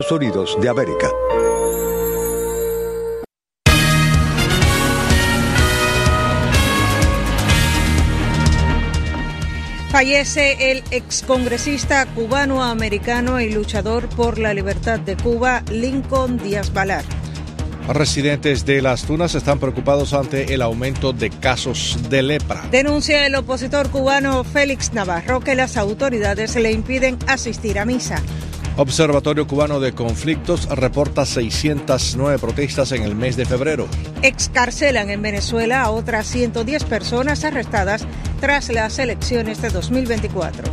Unidos de América. Fallece el excongresista cubano-americano y luchador por la libertad de Cuba, Lincoln Díaz Balart. Residentes de Las Tunas están preocupados ante el aumento de casos de lepra. Denuncia el opositor cubano Félix Navarro que las autoridades le impiden asistir a misa. Observatorio Cubano de Conflictos reporta 609 protestas en el mes de febrero. Excarcelan en Venezuela a otras 110 personas arrestadas tras las elecciones de 2024.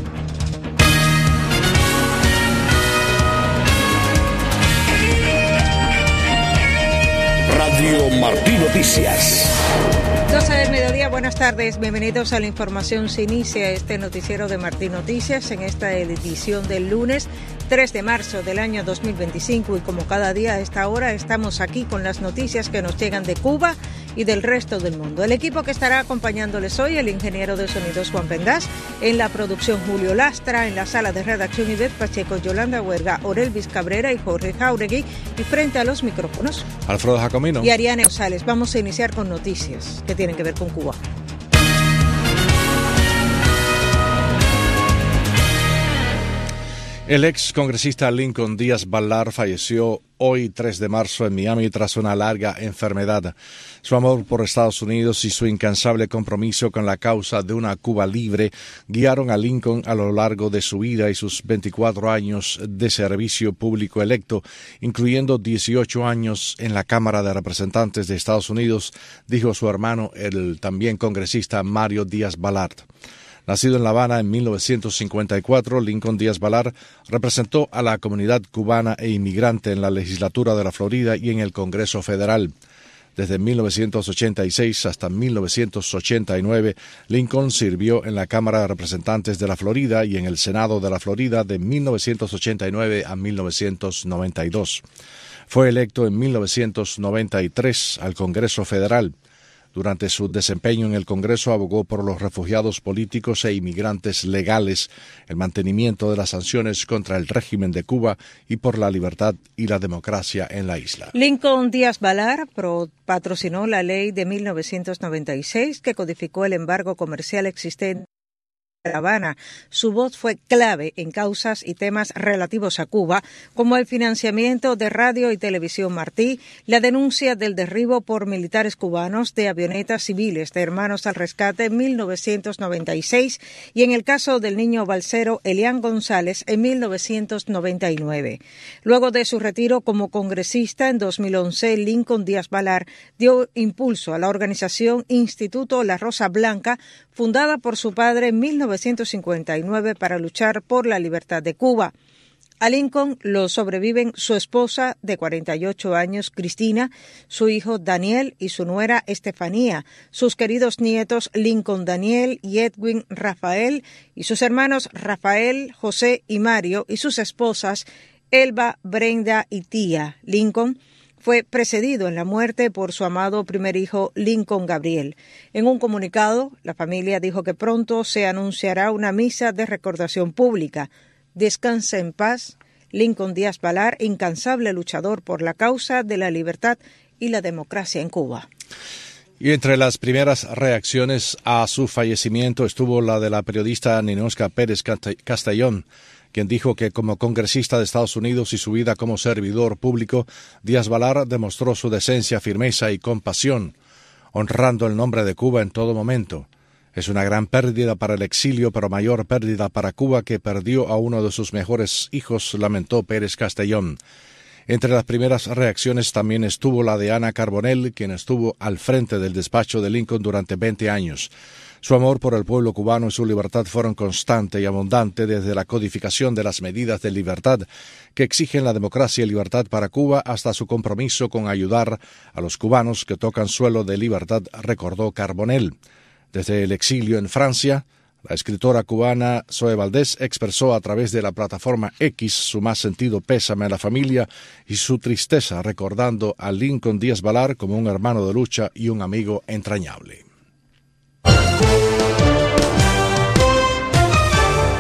Radio Martí Noticias. 12 del mediodía, buenas tardes, bienvenidos a la información. Se inicia este noticiero de Martí Noticias en esta edición del lunes 3 de marzo del año 2025 y como cada día a esta hora estamos aquí con las noticias que nos llegan de Cuba y del resto del mundo. El equipo que estará acompañándoles hoy, el ingeniero de sonidos Juan Pendás, en la producción Julio Lastra, en la sala de redacción Ivette Pacheco, Yolanda Huerga, Orelvis Cabrera y Jorge Jauregui, y frente a los micrófonos Alfredo Jacomino y Ariane González. Vamos a iniciar con noticias que tienen que ver con Cuba. El ex congresista Lincoln Díaz Balart falleció hoy 3 de marzo en Miami tras una larga enfermedad. Su amor por Estados Unidos y su incansable compromiso con la causa de una Cuba libre guiaron a Lincoln a lo largo de su vida y sus 24 años de servicio público electo, incluyendo 18 años en la Cámara de Representantes de Estados Unidos, dijo su hermano, el también congresista Mario Díaz Balart. Nacido en La Habana en 1954, Lincoln Díaz Balart representó a la comunidad cubana e inmigrante en la legislatura de la Florida y en el Congreso Federal. Desde 1986 hasta 1989, Lincoln sirvió en la Cámara de Representantes de la Florida y en el Senado de la Florida de 1989 a 1992. Fue electo en 1993 al Congreso Federal. Durante su desempeño en el Congreso abogó por los refugiados políticos e inmigrantes legales, el mantenimiento de las sanciones contra el régimen de Cuba y por la libertad y la democracia en la isla. Lincoln Díaz Balart patrocinó la ley de 1996 que codificó el embargo comercial existente en La Habana. Su voz fue clave en causas y temas relativos a Cuba, como el financiamiento de Radio y Televisión Martí, la denuncia del derribo por militares cubanos de avionetas civiles de Hermanos al Rescate en 1996 y en el caso del niño balsero Elian González en 1999. Luego de su retiro como congresista en 2011, Lincoln Díaz Balart dio impulso a la organización Instituto La Rosa Blanca, fundada por su padre en 1959 para luchar por la libertad de Cuba. A Lincoln lo sobreviven su esposa de 48 años, Cristina, su hijo Daniel y su nuera Estefanía, sus queridos nietos Lincoln Daniel y Edwin Rafael y sus hermanos Rafael, José y Mario y sus esposas Elba, Brenda y Tía. Lincoln fue precedido en la muerte por su amado primer hijo, Lincoln Gabriel. En un comunicado, la familia dijo que pronto se anunciará una misa de recordación pública. Descansa en paz, Lincoln Díaz Balart, incansable luchador por la causa de la libertad y la democracia en Cuba. Y entre las primeras reacciones a su fallecimiento estuvo la de la periodista Ninosca Pérez Castellón, quien dijo que como congresista de Estados Unidos y su vida como servidor público, Díaz Balart demostró su decencia, firmeza y compasión, honrando el nombre de Cuba en todo momento. Es una gran pérdida para el exilio, pero mayor pérdida para Cuba, que perdió a uno de sus mejores hijos, lamentó Pérez Castellón. Entre las primeras reacciones también estuvo la de Ana Carbonell, quien estuvo al frente del despacho de Lincoln durante 20 años. Su amor por el pueblo cubano y su libertad fueron constante y abundante desde la codificación de las medidas de libertad que exigen la democracia y libertad para Cuba hasta su compromiso con ayudar a los cubanos que tocan suelo de libertad, recordó Carbonell. Desde el exilio en Francia, la escritora cubana Zoe Valdés expresó a través de la plataforma X su más sentido pésame a la familia y su tristeza, recordando a Lincoln Díaz Balart como un hermano de lucha y un amigo entrañable.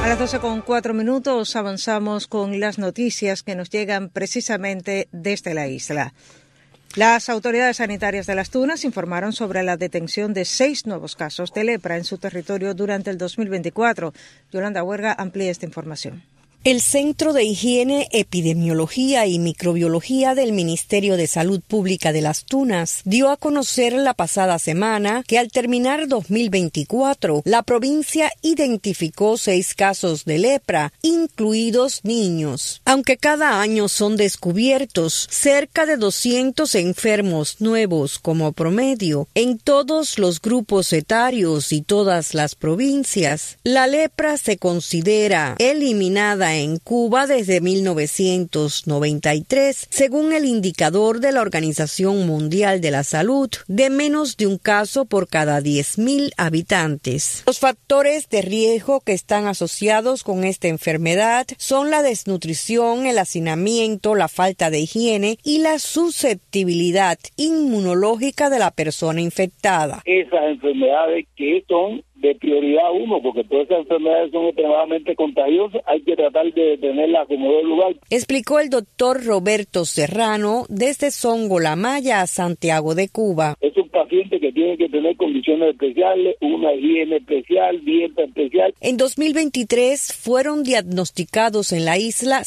A las 12:04 avanzamos con las noticias que nos llegan precisamente desde la isla. Las autoridades sanitarias de Las Tunas informaron sobre la detención de 6 nuevos casos de lepra en su territorio durante el 2024. Yolanda Huerga amplía esta información. El Centro de Higiene, Epidemiología y Microbiología del Ministerio de Salud Pública de Las Tunas dio a conocer la pasada semana que al terminar 2024, la provincia identificó 6 casos de lepra, incluidos niños. Aunque cada año son descubiertos cerca de 200 enfermos nuevos como promedio en todos los grupos etarios y todas las provincias, la lepra se considera eliminada en Cuba desde 1993, según el indicador de la Organización Mundial de la Salud, de menos de un caso por cada 10.000 habitantes. Los factores de riesgo que están asociados con esta enfermedad son la desnutrición, el hacinamiento, la falta de higiene y la susceptibilidad inmunológica de la persona infectada. Esas enfermedades que son de prioridad 1, porque todas esas enfermedades son extremadamente contagiosas, hay que tratar de detenerlas como de lugar. Explicó el doctor Roberto Serrano desde Songo La Maya a Santiago de Cuba. Es un paciente que tiene que tener condiciones especiales, una higiene especial, dieta especial. En 2023 fueron diagnosticados en la isla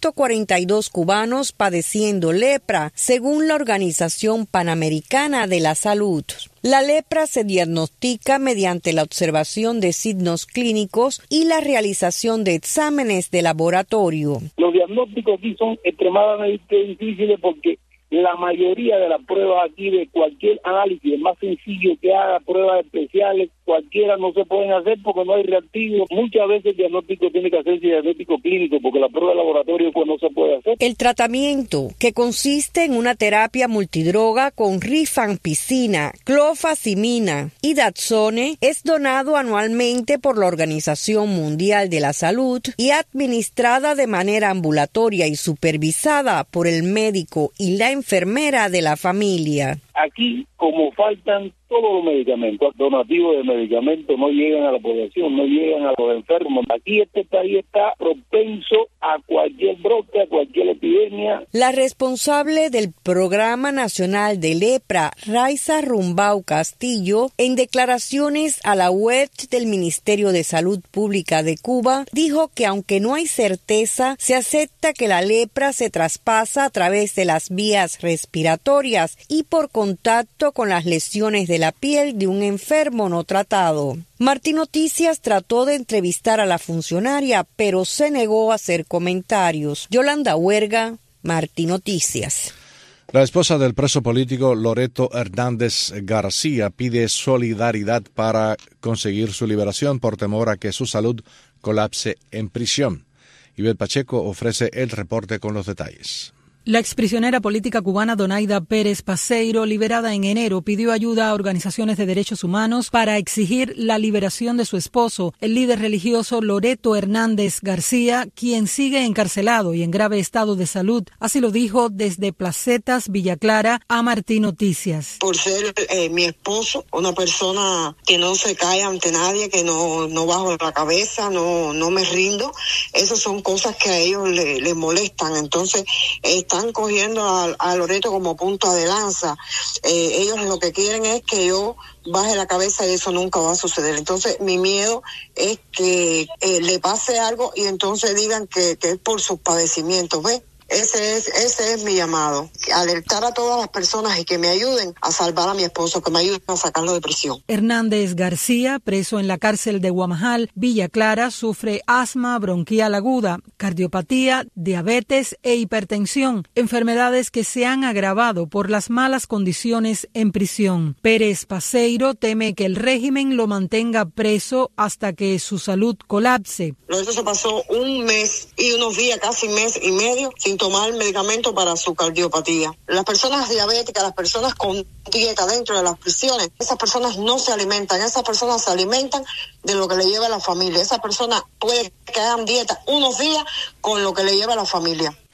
142 cubanos padeciendo lepra, según la Organización Panamericana de la Salud. La lepra se diagnostica mediante la observación de signos clínicos y la realización de exámenes de laboratorio. Los diagnósticos aquí son extremadamente difíciles porque la mayoría de las pruebas aquí de cualquier análisis, el más sencillo que haga, pruebas especiales, cualquiera no se pueden hacer porque no hay reactivos. Muchas veces el diagnóstico tiene que hacerse diagnóstico clínico porque la prueba de laboratorio pues no se puede hacer. El tratamiento, que consiste en una terapia multidroga con rifampicina, clofazimina y dapsone, es donado anualmente por la Organización Mundial de la Salud y administrada de manera ambulatoria y supervisada por el médico y la enfermera de la familia. Aquí, como faltan todos los medicamentos, donativos de medicamentos no llegan a la población, no llegan a los enfermos. Aquí este país está propenso a cualquier brote, a cualquier epidemia. La responsable del Programa Nacional de Lepra, Raiza Rumbau Castillo, en declaraciones a la web del Ministerio de Salud Pública de Cuba, dijo que aunque no hay certeza, se acepta que la lepra se traspasa a través de las vías respiratorias y por contacto con las lesiones de la piel de un enfermo no tratado. Martín Noticias trató de entrevistar a la funcionaria, pero se negó a hacer comentarios. Yolanda Huerga, Martín Noticias. La esposa del preso político Loreto Hernández García pide solidaridad para conseguir su liberación por temor a que su salud colapse en prisión. Ibel Pacheco ofrece el reporte con los detalles. La exprisionera política cubana Donaida Pérez Paseiro, liberada en enero, pidió ayuda a organizaciones de derechos humanos para exigir la liberación de su esposo, el líder religioso Loreto Hernández García, quien sigue encarcelado y en grave estado de salud. Así lo dijo desde Placetas, Villa Clara, a Martín Noticias. Por ser mi esposo, una persona que no se cae ante nadie, que no bajo la cabeza, no me rindo, esas son cosas que a ellos les molestan. Entonces, están cogiendo a Loreto como punta de lanza. Ellos lo que quieren es que yo baje la cabeza y eso nunca va a suceder. Entonces mi miedo es que le pase algo y entonces digan que es por sus padecimientos, ¿ves? Ese es mi llamado, alertar a todas las personas y que me ayuden a salvar a mi esposo, que me ayuden a sacarlo de prisión. Hernández García, preso en la cárcel de Guamajal, Villa Clara, sufre asma bronquial aguda, cardiopatía, diabetes e hipertensión, enfermedades que se han agravado por las malas condiciones en prisión. Pérez Paseiro teme que el régimen lo mantenga preso hasta que su salud colapse. Eso se pasó un mes y unos días, casi mes y medio, sin tomar el medicamento para su cardiopatía. Las personas diabéticas, las personas con dieta dentro de las prisiones, esas personas no se alimentan, esas personas se alimentan de lo que le lleva a la familia. Esa persona puede que hagan dieta unos días con lo que le lleva a la familia.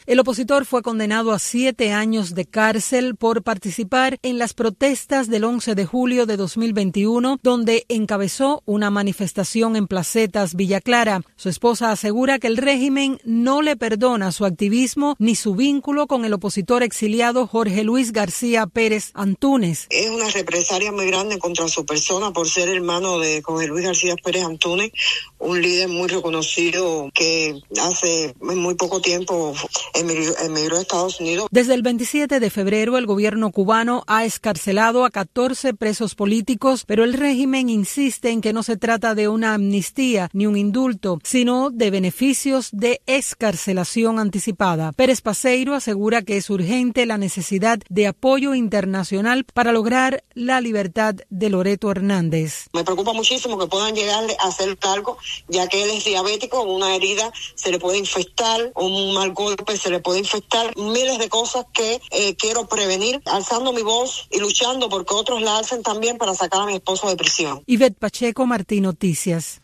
El opositor fue condenado a 7 años de cárcel por participar en las protestas del 11 de julio de 2021, donde encabezó una manifestación en Placetas, Villa Clara. Su esposa asegura que el régimen no le perdona su activismo ni su vínculo con el opositor exiliado Jorge Luis García Pérez Antúnez. Es una represalia muy grande contra su persona por ser hermano de Jorge Luis García Pérez Antúnez, un líder muy reconocido que hace muy poco tiempo emigró a Estados Unidos. Desde el 27 de febrero, el gobierno cubano ha excarcelado a 14 presos políticos, pero el régimen insiste en que no se trata de una amnistía ni un indulto, sino de beneficios de excarcelación anticipada. Pérez Paseiro asegura que es urgente la necesidad de apoyo internacional para lograr la libertad de Loreto Hernández. Me preocupa muchísimo que puedan llegarle a hacer cargo, ya que él es diabético, una herida se le puede infectar, un mal golpe se le puede infectar, miles de cosas que quiero prevenir, alzando mi voz y luchando porque otros la alcen también para sacar a mi esposo de prisión. Ivette Pacheco, Martín Noticias.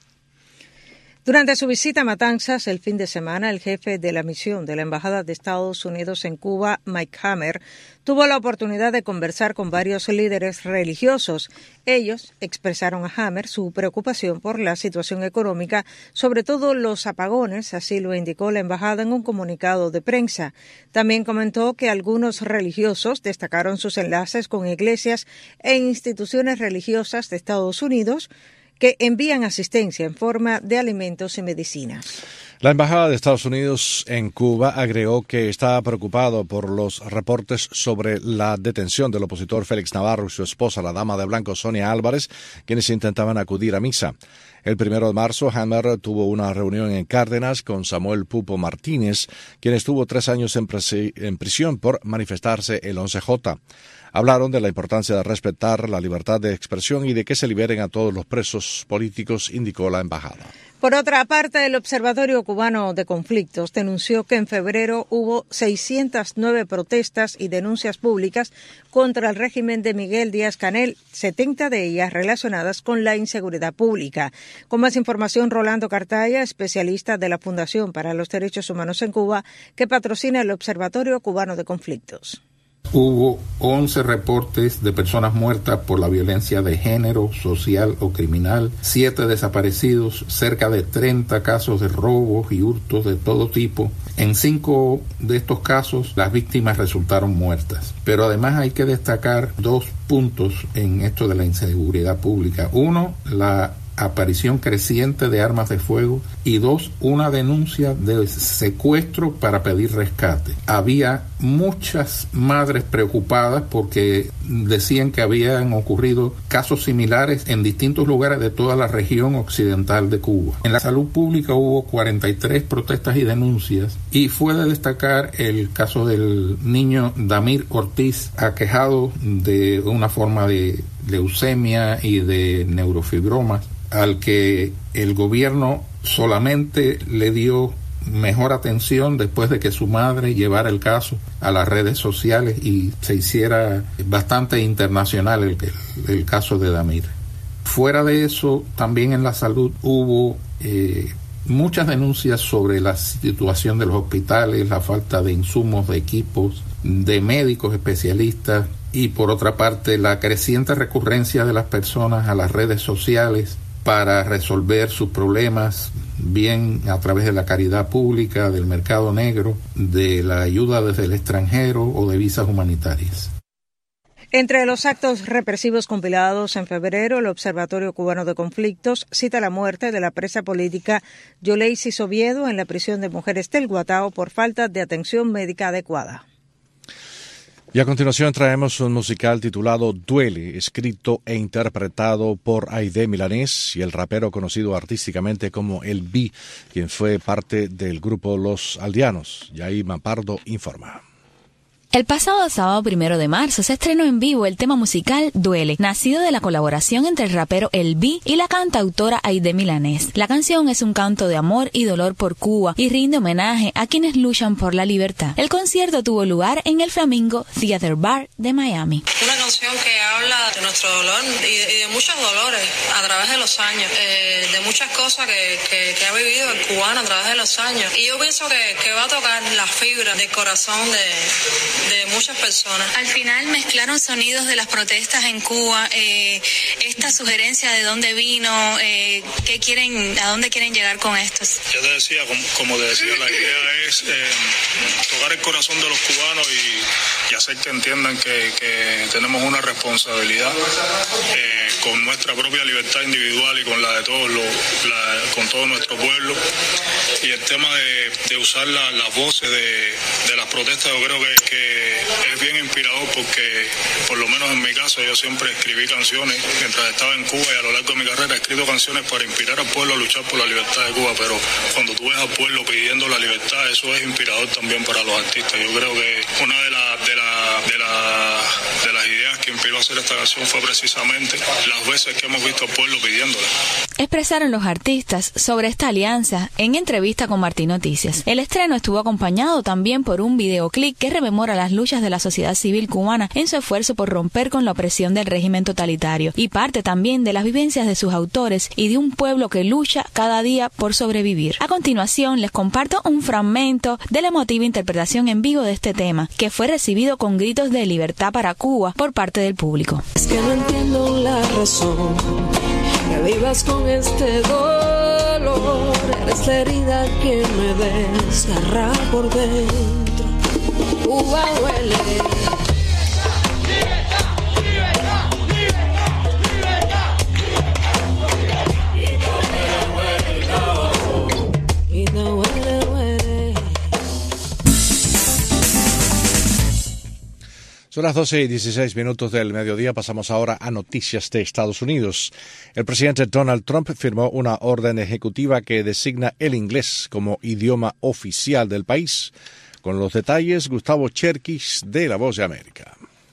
Durante su visita a Matanzas el fin de semana, el jefe de la misión de la Embajada de Estados Unidos en Cuba, Mike Hammer, tuvo la oportunidad de conversar con varios líderes religiosos. Ellos expresaron a Hammer su preocupación por la situación económica, sobre todo los apagones, así lo indicó la embajada en un comunicado de prensa. También comentó que algunos religiosos destacaron sus enlaces con iglesias e instituciones religiosas de Estados Unidos que envían asistencia en forma de alimentos y medicinas. La Embajada de Estados Unidos en Cuba agregó que está preocupado por los reportes sobre la detención del opositor Félix Navarro y su esposa, la dama de blanco Sonia Álvarez, quienes intentaban acudir a misa. El 1 de marzo, Hammer tuvo una reunión en Cárdenas con Samuel Pupo Martínez, quien estuvo 3 años en prisión por manifestarse el 11J. Hablaron de la importancia de respetar la libertad de expresión y de que se liberen a todos los presos políticos, indicó la embajada. Por otra parte, el Observatorio Cubano de Conflictos denunció que en febrero hubo 609 protestas y denuncias públicas contra el régimen de Miguel Díaz-Canel, 70 de ellas relacionadas con la inseguridad pública. Con más información, Rolando Cartaya, especialista de la Fundación para los Derechos Humanos en Cuba, que patrocina el Observatorio Cubano de Conflictos. Hubo 11 reportes de personas muertas por la violencia de género, social o criminal, 7 desaparecidos, cerca de 30 casos de robos y hurtos de todo tipo. En 5 de estos casos, las víctimas resultaron muertas. Pero además hay que destacar 2 puntos en esto de la inseguridad pública. 1, la aparición creciente de armas de fuego, y 2, una denuncia de secuestro para pedir rescate. Había muchas madres preocupadas porque decían que habían ocurrido casos similares en distintos lugares de toda la región occidental de Cuba. En la salud pública hubo 43 protestas y denuncias, y fue de destacar el caso del niño Damir Ortiz, aquejado de una forma de leucemia y de neurofibromas, al que el gobierno solamente le dio mejor atención después de que su madre llevara el caso a las redes sociales y se hiciera bastante internacional el caso de Damir. Fuera de eso, también en la salud hubo muchas denuncias sobre la situación de los hospitales, la falta de insumos, de equipos, de médicos especialistas, y por otra parte la creciente recurrencia de las personas a las redes sociales para resolver sus problemas, bien a través de la caridad pública, del mercado negro, de la ayuda desde el extranjero o de visas humanitarias. Entre los actos represivos compilados en febrero, el Observatorio Cubano de Conflictos cita la muerte de la presa política Yoleisi Oviedo en la prisión de mujeres del Guatao por falta de atención médica adecuada. Y a continuación traemos un musical titulado Duele, escrito e interpretado por Aide Milanés y el rapero conocido artísticamente como El B, quien fue parte del grupo Los Aldeanos. Yair Mampardo informa. El pasado sábado 1 de marzo se estrenó en vivo el tema musical Duele, nacido de la colaboración entre el rapero El B y la cantautora Aide Milanés. La canción es un canto de amor y dolor por Cuba y rinde homenaje a quienes luchan por la libertad. El concierto tuvo lugar en el Flamingo Theater Bar de Miami. Una canción que habla habla de nuestro dolor y de muchos dolores a través de los años, de muchas cosas que ha vivido el cubano a través de los años. Y yo pienso que va a tocar la fibra del corazón de muchas personas. Al final mezclaron sonidos de las protestas en Cuba, esta sugerencia de dónde vino, a dónde quieren llegar con esto. Ya te decía, como te decía, la idea es tocar el corazón de los cubanos y hacer que entiendan que tenemos una responsabilidad con nuestra propia libertad individual y con la de todos con todo nuestro pueblo. Y el tema de usar las voces de las protestas, yo creo que es bien inspirador, porque por lo menos en mi caso yo siempre escribí canciones mientras estaba en Cuba, y a lo largo de mi carrera he escrito canciones para inspirar al pueblo a luchar por la libertad de Cuba, pero cuando tú ves al pueblo pidiendo la libertad, eso es inspirador también para los artistas. Yo creo que una de las ideas que inspiró a hacer esta canción fue precisamente las veces que hemos visto al pueblo pidiéndola. Expresaron los artistas sobre esta alianza en entrevista con Martín Noticias. El estreno estuvo acompañado también por un videoclip que rememora las luchas de la sociedad civil cubana en su esfuerzo por romper con la opresión del régimen totalitario, y parte también de las vivencias de sus autores y de un pueblo que lucha cada día por sobrevivir. A continuación les comparto un fragmento de la emotiva interpretación en vivo de este tema, que fue recibido con gritos de libertad para Cuba por parte del público. Es que no entiendo la razón que vivas con este dolor. Eres la herida que me desgarra por dentro. Cuba duele. Son las 12:16 del mediodía. Pasamos ahora a noticias de Estados Unidos. El presidente Donald Trump firmó una orden ejecutiva que designa el inglés como idioma oficial del país. Con los detalles, Gustavo Cherkis, de La Voz de América.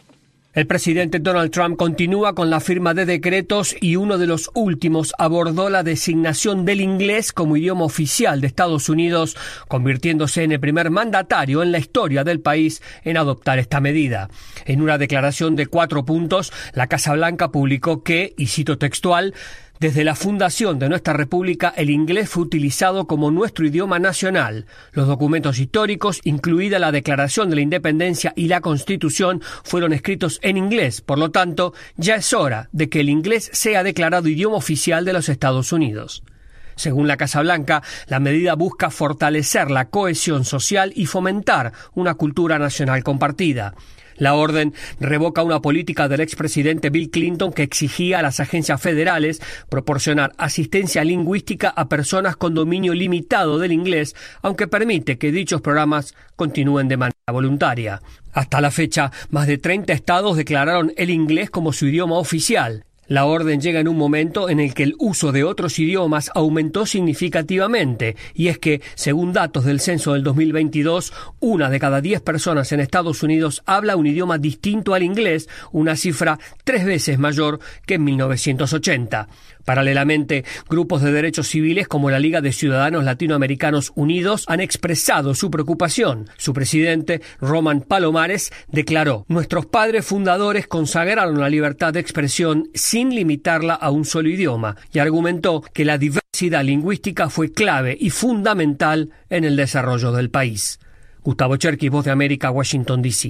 El presidente Donald Trump continúa con la firma de decretos, y uno de los últimos abordó la designación del inglés como idioma oficial de Estados Unidos, convirtiéndose en el primer mandatario en la historia del país en adoptar esta medida. En una declaración de 4 puntos, la Casa Blanca publicó que, y cito textual, desde la fundación de nuestra república, el inglés fue utilizado como nuestro idioma nacional. Los documentos históricos, incluida la Declaración de la Independencia y la Constitución, fueron escritos en inglés. Por lo tanto, ya es hora de que el inglés sea declarado idioma oficial de los Estados Unidos. Según la Casa Blanca, la medida busca fortalecer la cohesión social y fomentar una cultura nacional compartida. La orden revoca una política del expresidente Bill Clinton que exigía a las agencias federales proporcionar asistencia lingüística a personas con dominio limitado del inglés, aunque permite que dichos programas continúen de manera voluntaria. Hasta la fecha, más de 30 estados declararon el inglés como su idioma oficial. La orden llega en un momento en el que el uso de otros idiomas aumentó significativamente, y es que, según datos del censo del 2022, 1 de cada 10 personas en Estados Unidos habla un idioma distinto al inglés, una cifra 3 veces mayor que en 1980. Paralelamente, grupos de derechos civiles como la Liga de Ciudadanos Latinoamericanos Unidos han expresado su preocupación. Su presidente, Roman Palomares, declaró: nuestros padres fundadores consagraron la libertad de expresión sin limitarla a un solo idioma, y argumentó que la diversidad lingüística fue clave y fundamental en el desarrollo del país. Gustavo Cherkis, Voz de América, Washington, D.C.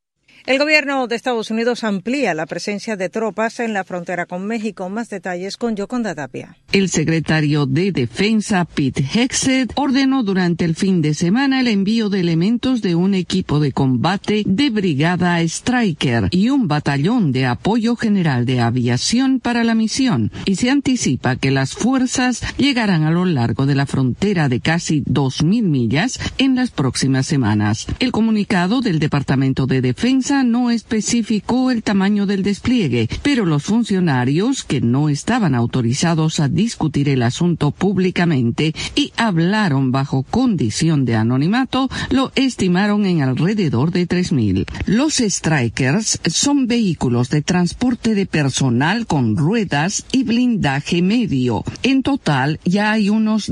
El gobierno de Estados Unidos amplía la presencia de tropas en la frontera con México. Más detalles con Yoconda Tapia. El secretario de Defensa, Pete Hegseth, ordenó durante el fin de semana el envío de elementos de un equipo de combate de Brigada Stryker y un batallón de apoyo general de aviación para la misión, y se anticipa que las fuerzas llegarán a lo largo de la frontera de casi 2.000 millas en las próximas semanas. El comunicado del Departamento de Defensa no especificó el tamaño del despliegue, pero los funcionarios que no estaban autorizados a discutir el asunto públicamente y hablaron bajo condición de anonimato lo estimaron en alrededor de 3.000. Los Strikers son vehículos de transporte de personal con ruedas y blindaje medio. En total, ya hay unos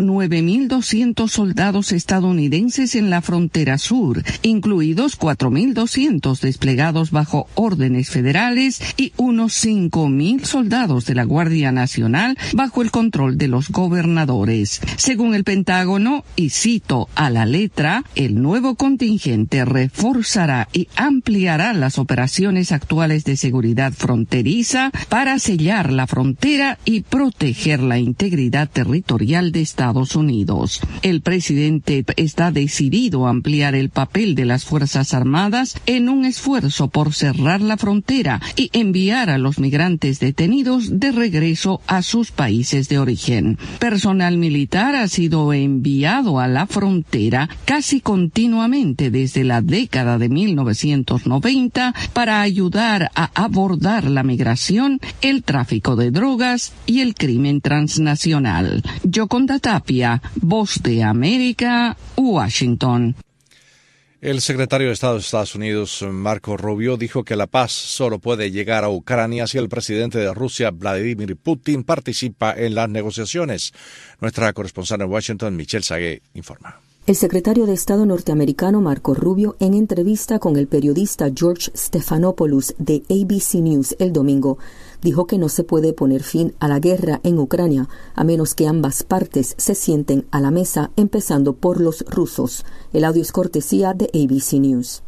9.200 soldados estadounidenses en la frontera sur, incluidos 4.200 desplegados desplegados bajo órdenes federales y unos 5,000 soldados de la Guardia Nacional bajo el control de los gobernadores. Según el Pentágono, y cito a la letra, el nuevo contingente reforzará y ampliará las operaciones actuales de seguridad fronteriza para sellar la frontera y proteger la integridad territorial de Estados Unidos. El presidente está decidido a ampliar el papel de las Fuerzas Armadas en un esfuerzo por cerrar la frontera y enviar a los migrantes detenidos de regreso a sus países de origen. Personal militar ha sido enviado a la frontera casi continuamente desde la década de 1990 para ayudar a abordar la migración, el tráfico de drogas y el crimen transnacional. Yoconda Tapia, Voz de América, Washington. El secretario de Estado de Estados Unidos, Marco Rubio, dijo que la paz solo puede llegar a Ucrania si el presidente de Rusia, Vladimir Putin, participa en las negociaciones. Nuestra corresponsal en Washington, Michelle Sagué, informa. El secretario de Estado norteamericano Marco Rubio, en entrevista con el periodista George Stephanopoulos de ABC News el domingo, dijo que no se puede poner fin a la guerra en Ucrania a menos que ambas partes se sienten a la mesa, empezando por los rusos. El audio es cortesía de ABC News.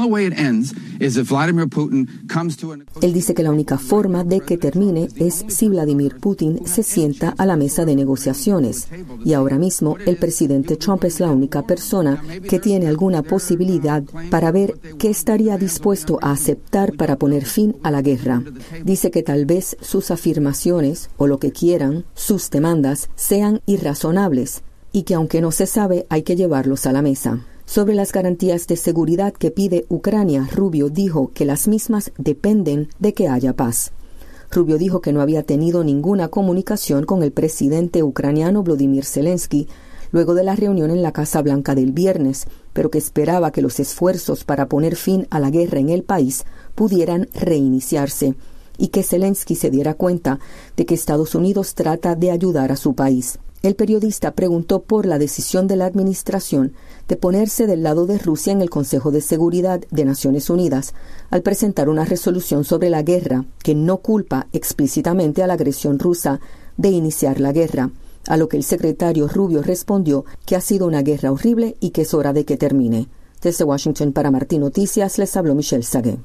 Él dice que la única forma de que termine es si Vladimir Putin se sienta a la mesa de negociaciones. Y ahora mismo el presidente Trump es la única persona que tiene alguna posibilidad para ver qué estaría dispuesto a aceptar para poner fin a la guerra. Dice que tal vez sus afirmaciones, o lo que quieran, sus demandas, sean irrazonables y que aunque no se sabe, hay que llevarlos a la mesa. Sobre las garantías de seguridad que pide Ucrania, Rubio dijo que las mismas dependen de que haya paz. Rubio dijo que no había tenido ninguna comunicación con el presidente ucraniano Volodymyr Zelensky luego de la reunión en la Casa Blanca del viernes, pero que esperaba que los esfuerzos para poner fin a la guerra en el país pudieran reiniciarse y que Zelensky se diera cuenta de que Estados Unidos trata de ayudar a su país. El periodista preguntó por la decisión de la administración de ponerse del lado de Rusia en el Consejo de Seguridad de Naciones Unidas al presentar una resolución sobre la guerra que no culpa explícitamente a la agresión rusa de iniciar la guerra, a lo que el secretario Rubio respondió que ha sido una guerra horrible y que es hora de que termine. Desde Washington para Martín Noticias les habló Michelle Sagué.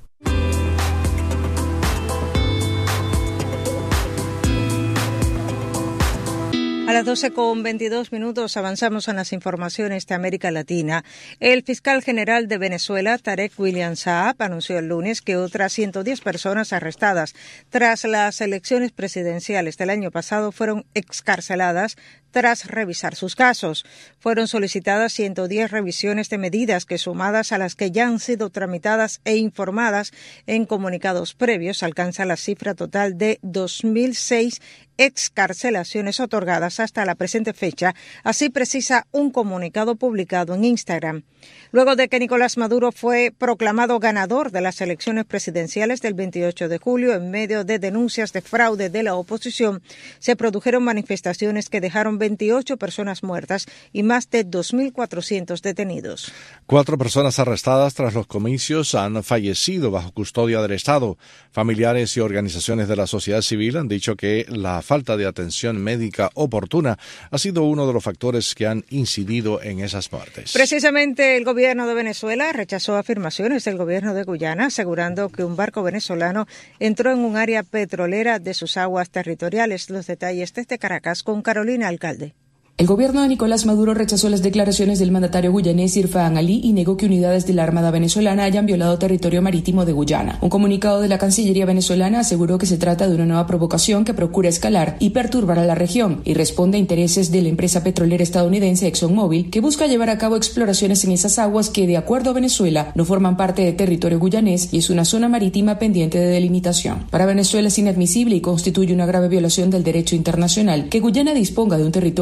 A las 12:22 avanzamos en las informaciones de América Latina. El fiscal general de Venezuela, Tarek William Saab, anunció el lunes que otras 110 personas arrestadas tras las elecciones presidenciales del año pasado fueron excarceladas tras revisar sus casos. Fueron solicitadas 110 revisiones de medidas que, sumadas a las que ya han sido tramitadas e informadas en comunicados previos, alcanza la cifra total de 2.006 excarcelaciones otorgadas hasta la presente fecha, así precisa un comunicado publicado en Instagram. Luego de que Nicolás Maduro fue proclamado ganador de las elecciones presidenciales del 28 de julio, en medio de denuncias de fraude de la oposición, se produjeron manifestaciones que dejaron 28 personas muertas y más de 2.400 detenidos. 4 personas arrestadas tras los comicios han fallecido bajo custodia del Estado. Familiares y organizaciones de la sociedad civil han dicho que la falta de atención médica oportuna ha sido uno de los factores que han incidido en esas muertes. Precisamente el gobierno de Venezuela rechazó afirmaciones del gobierno de Guyana, asegurando que un barco venezolano entró en un área petrolera de sus aguas territoriales. Los detalles desde Caracas con Carolina Alcalde. El gobierno de Nicolás Maduro rechazó las declaraciones del mandatario guyanés Irfaan Ali y negó que unidades de la Armada venezolana hayan violado territorio marítimo de Guyana. Un comunicado de la Cancillería venezolana aseguró que se trata de una nueva provocación que procura escalar y perturbar a la región y responde a intereses de la empresa petrolera estadounidense ExxonMobil, que busca llevar a cabo exploraciones en esas aguas que, de acuerdo a Venezuela, no forman parte de territorio guyanés y es una zona marítima pendiente de delimitación. Para Venezuela es inadmisible y constituye una grave violación del derecho internacional que Guyana disponga de un territorio sobre el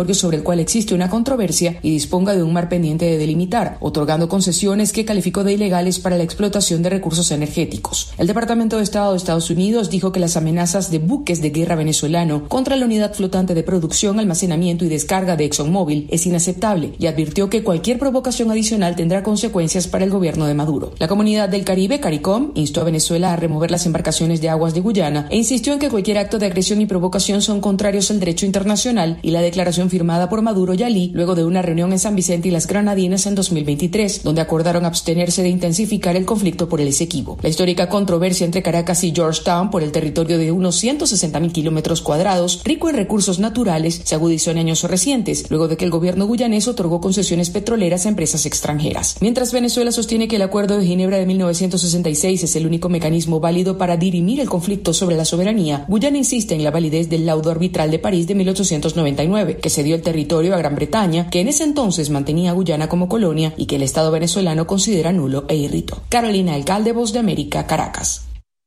cual existe una controversia y disponga de un mar pendiente de delimitar, otorgando concesiones que calificó de ilegales para la explotación de recursos energéticos. El Departamento de Estado de Estados Unidos dijo que las amenazas de buques de guerra venezolano contra la unidad flotante de producción, almacenamiento y descarga de ExxonMobil es inaceptable y advirtió que cualquier provocación adicional tendrá consecuencias para el gobierno de Maduro. La Comunidad del Caribe, CARICOM, instó a Venezuela a remover las embarcaciones de aguas de Guyana e insistió en que cualquier acto de agresión y provocación son contrarios al derecho internacional y la declaración firmada por Maduro y Ali luego de una reunión en San Vicente y las Granadinas en 2023, donde acordaron abstenerse de intensificar el conflicto por el Esequibo. La histórica controversia entre Caracas y Georgetown por el territorio de unos 160.000 kilómetros cuadrados, rico en recursos naturales, se agudizó en años recientes, luego de que el gobierno guyanés otorgó concesiones petroleras a empresas extranjeras. Mientras Venezuela sostiene que el Acuerdo de Ginebra de 1966 es el único mecanismo válido para dirimir el conflicto sobre la soberanía, Guyana insiste en la validez del laudo arbitral de París de 1899, que cedió el territorio a Gran Bretaña, que en ese entonces mantenía a Guyana como colonia y que el Estado venezolano considera nulo e irrito. Carolina Alcalde, Voz de América, Caracas.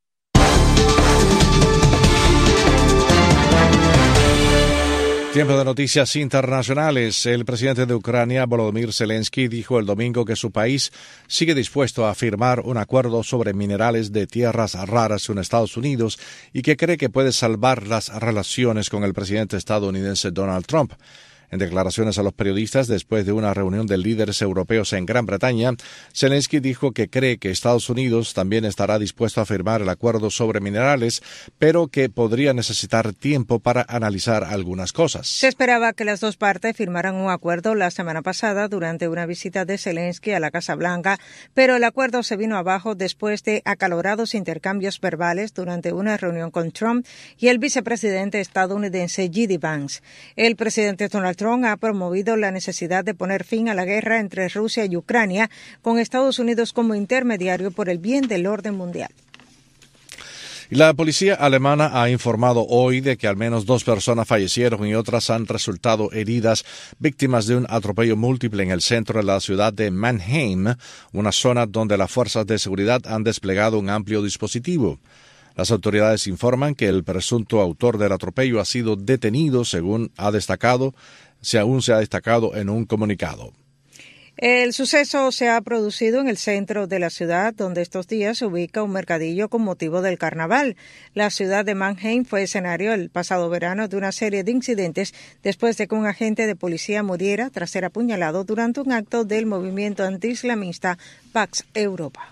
Tiempo de noticias internacionales. El presidente de Ucrania, Volodymyr Zelensky, dijo el domingo que su país sigue dispuesto a firmar un acuerdo sobre minerales de tierras raras con Estados Unidos y que cree que puede salvar las relaciones con el presidente estadounidense Donald Trump. En declaraciones a los periodistas después de una reunión de líderes europeos en Gran Bretaña, Zelensky dijo que cree que Estados Unidos también estará dispuesto a firmar el acuerdo sobre minerales, pero que podría necesitar tiempo para analizar algunas cosas. Se esperaba que las dos partes firmaran un acuerdo la semana pasada durante una visita de Zelensky a la Casa Blanca, pero el acuerdo se vino abajo después de acalorados intercambios verbales durante una reunión con Trump y el vicepresidente estadounidense J.D. Vance. El presidente Donald Trump ha promovido la necesidad de poner fin a la guerra entre Rusia y Ucrania, con Estados Unidos como intermediario por el bien del orden mundial. La policía alemana ha informado hoy de que al menos 2 personas fallecieron y otras han resultado heridas, víctimas de un atropello múltiple en el centro de la ciudad de Mannheim, una zona donde las fuerzas de seguridad han desplegado un amplio dispositivo. Las autoridades informan que el presunto autor del atropello ha sido detenido, según se ha destacado en un comunicado. El suceso se ha producido en el centro de la ciudad, donde estos días se ubica un mercadillo con motivo del carnaval. La ciudad de Mannheim fue escenario el pasado verano de una serie de incidentes después de que un agente de policía muriera tras ser apuñalado durante un acto del movimiento antiislamista Pax Europa.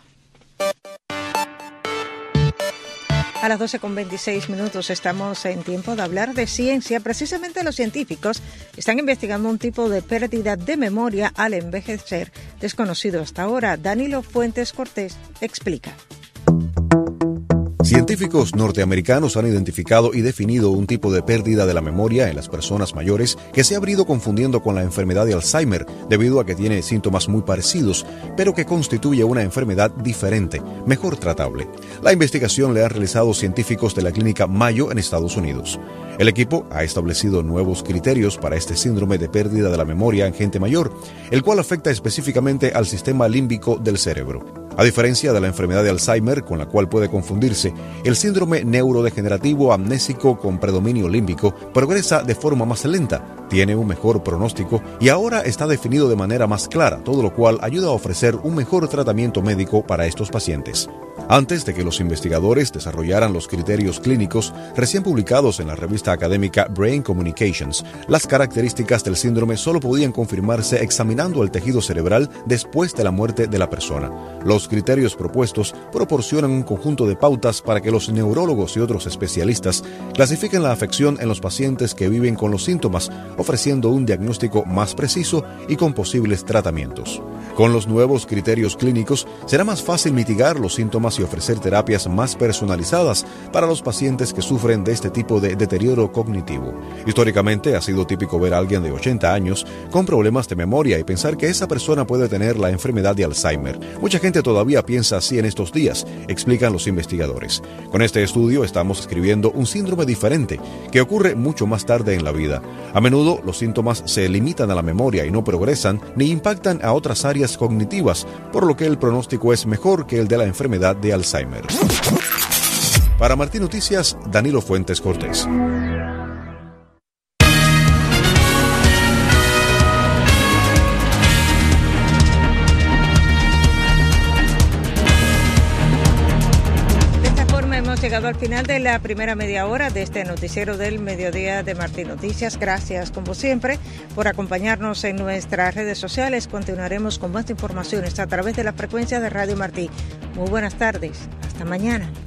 A las 12:26 estamos en tiempo de hablar de ciencia. Precisamente los científicos están investigando un tipo de pérdida de memoria al envejecer desconocido hasta ahora. Danilo Fuentes Cortés explica. Científicos norteamericanos han identificado y definido un tipo de pérdida de la memoria en las personas mayores que se ha venido confundiendo con la enfermedad de Alzheimer debido a que tiene síntomas muy parecidos, pero que constituye una enfermedad diferente, mejor tratable. La investigación la han realizado científicos de la clínica Mayo en Estados Unidos. El equipo ha establecido nuevos criterios para este síndrome de pérdida de la memoria en gente mayor, el cual afecta específicamente al sistema límbico del cerebro. A diferencia de la enfermedad de Alzheimer, con la cual puede confundirse, el síndrome neurodegenerativo amnésico con predominio límbico progresa de forma más lenta, tiene un mejor pronóstico y ahora está definido de manera más clara, todo lo cual ayuda a ofrecer un mejor tratamiento médico para estos pacientes. Antes de que los investigadores desarrollaran los criterios clínicos recién publicados en la revista académica Brain Communications, las características del síndrome solo podían confirmarse examinando el tejido cerebral después de la muerte de la persona. Los criterios propuestos proporcionan un conjunto de pautas para que los neurólogos y otros especialistas clasifiquen la afección en los pacientes que viven con los síntomas, ofreciendo un diagnóstico más preciso y con posibles tratamientos. Con los nuevos criterios clínicos, será más fácil mitigar los síntomas y ofrecer terapias más personalizadas para los pacientes que sufren de este tipo de deterioro cognitivo. Históricamente ha sido típico ver a alguien de 80 años con problemas de memoria y pensar que esa persona puede tener la enfermedad de Alzheimer. Mucha gente todavía piensa así en estos días, explican los investigadores. Con este estudio estamos escribiendo un síndrome diferente que ocurre mucho más tarde en la vida. A menudo los síntomas se limitan a la memoria y no progresan ni impactan a otras áreas cognitivas, por lo que el pronóstico es mejor que el de la enfermedad de Alzheimer. Para Martín Noticias, Danilo Fuentes Cortés. llegado al final de la primera media hora de este noticiero del mediodía de Martí Noticias. Gracias, como siempre, por acompañarnos en nuestras redes sociales. Continuaremos con más informaciones a través de la frecuencia de Radio Martí. Muy buenas tardes. Hasta mañana.